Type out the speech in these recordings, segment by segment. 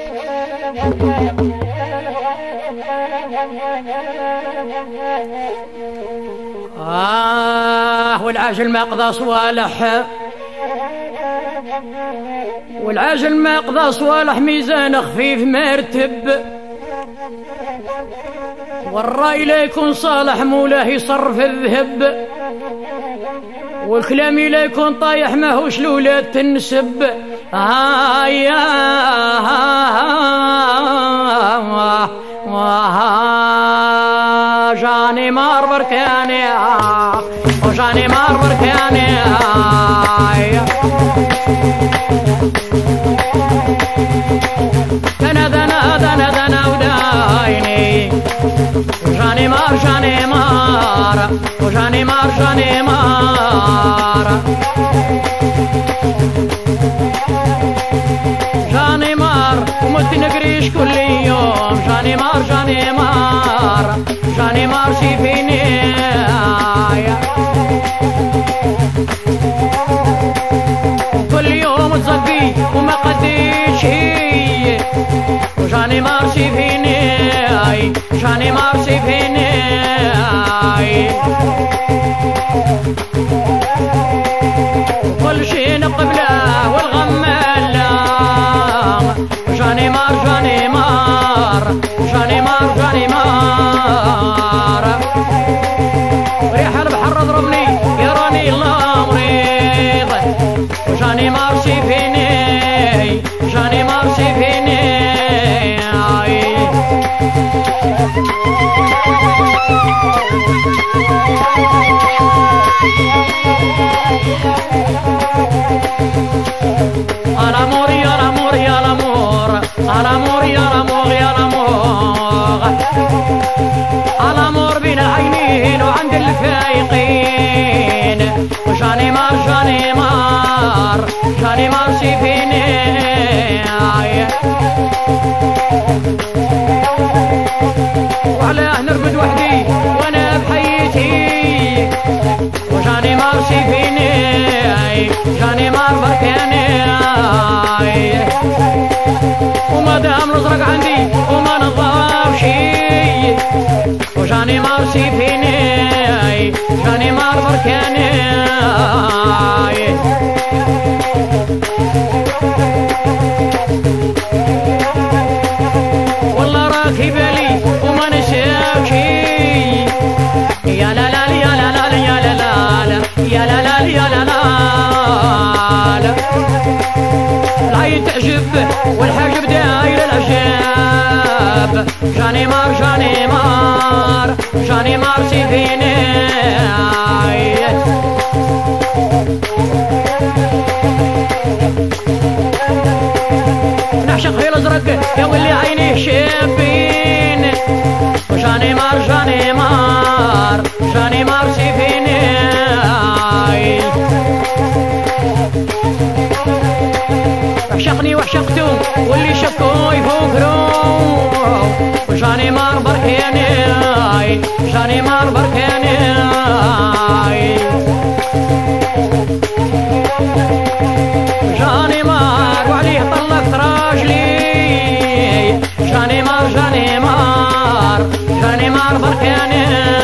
والعاجل ما قضى صوالح، والعاجل ما قضى صوالح، ميزان خفيف مرتب، والرأي لا يكون صالح مولاه يصرف الذهب، والكلام لا يكون طايح ماهوش لولاد تنسب. جاني مار بركاني وجاني مار بركاني دنا ودايني جاني مار جاني مار وجاني مار جاني مار جاني مار ومت نقريش كل يوم. جاني مار جاني مار جاني مار شيفيني كل يوم تصفي وما قديش هي. وجاني مار شيفيني جاني مار شيفيني كل شي نقبله والغم جاني مار جاني مار جاني مار جاني مار ريح البحر ضربني يراني الله مريض. وجاني مار شيفيني جاني مار شيفيني الامور يا الامور يا الامور الامور يا الامور يا الامور الامور بين العينين وعند الفايقين. وجاني مار جاني مار جاني مار شيفيني وعلاه نرقد وحدي وانا بحيتي. وجاني مار شيفيني جاني مار بركاني وما دام نزرق عندي وما نضاف شي. وجاني مار شيفيني جاني مار بركاني والله راكي بالي وما نشاكي. يا لا لا يا لا لا يا لا لا يا لا لا يا لا لا العين تعجب والحاجب داير العجاب. جاني مار جاني مار جاني مار سيفيني نعشق في الازرق يا ولي عينيه شابين. وجاني مار جاني مار جاني مار سيفيني وحشقني وحشقتو واللي شكو يفكرو. وجاني مار بركاني جاني مار بركاني جاني مار وعليه طلقت راجلي. جاني مار جاني مار جاني مار بركاني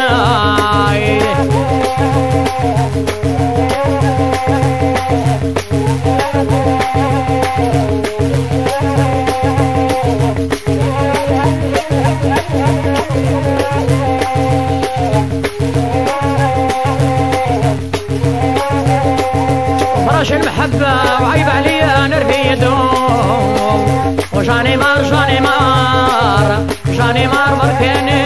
براش المحبة وعيب عليا نرفي يدوم. وجاني مار جاني مار جاني مار بركاني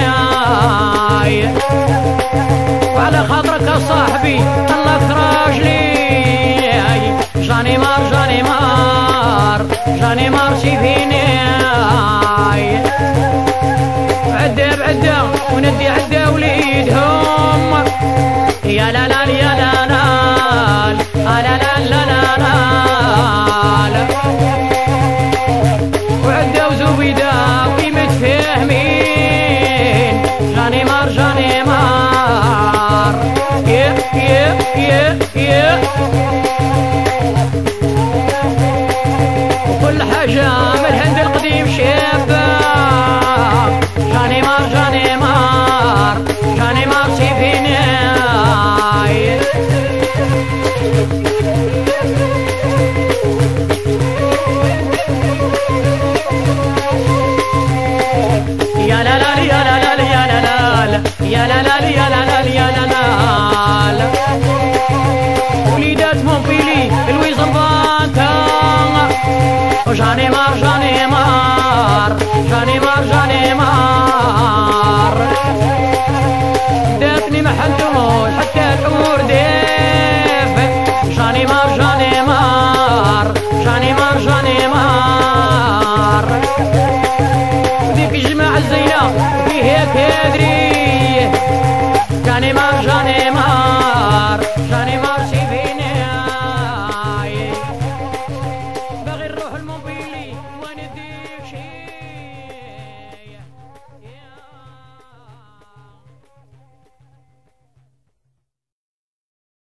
وعلى خاطرك يا صاحبي طلقت راجلي. جاني مار جاني مار جاني مار شيفيني عدة بعدة وندي عدة وليدهم. يا لا لا يا لا لا لا لا لا لا لا وعدة وزبيدة ومتفاهمين. جاني مار جاني مار يا يا يا يا وكل حاجة من الهند القديم يا لا لا يا لا لا يا لا لا وليدات مونبيلي لويز البانكا وجاني مار جاني مار جاني مار جاني مار داتني ما حلتوش حتى الحور ديف جاني مار جاني مار جاني مار جاني مار ذيك الجماعة الزينة في هيك هدري جاني مار جاني مار جاني مار سيبيني باغي نروح الموبيلي وين يديك شي